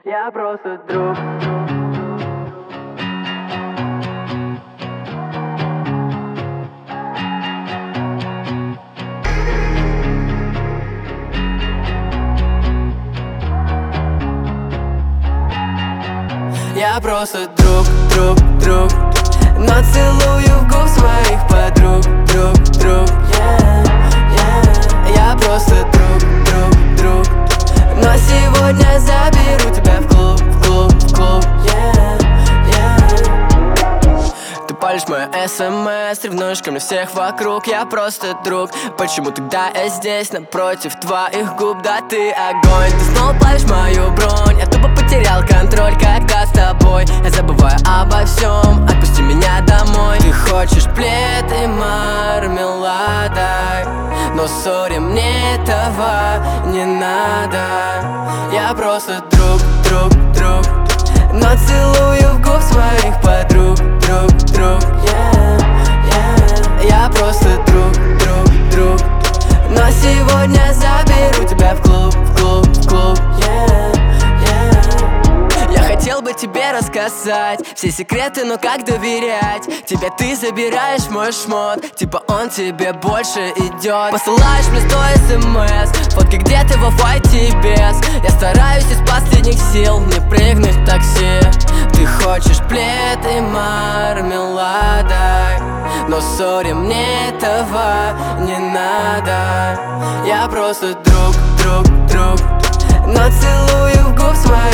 Я просто друг. Я просто друг, но целую в губ своих подруг, друг, Я просто друг, но сегодня заберу тебя в клуб, Ты палишь мои СМС, ревнуешь ко мне всех вокруг. Я просто друг, почему тогда я здесь напротив твоих губ? Да ты огонь, ты снова плавишь мою бронь. Я тупо потерял контроль, когда с тобой. Я забываю обо всем, отпусти меня домой. Ты хочешь плед и мармелада, но сори, мне этого не надо. Я просто друг, но целую в губ своих подруг, друг, Я просто друг, но сегодня заберу тебя в клуб, Я хотел бы тебе рассказать все секреты, но как доверять тебе? Ты забираешь мой шмот, типа он тебе больше идет. Посылаешь мне 100 смс, фотки, где ты во файте без. Я стараюсь из последних сил не прыгнуть в такси. Ты хочешь плед и мармелада, но сори, мне этого не надо. Я просто друг, но целую в губ своих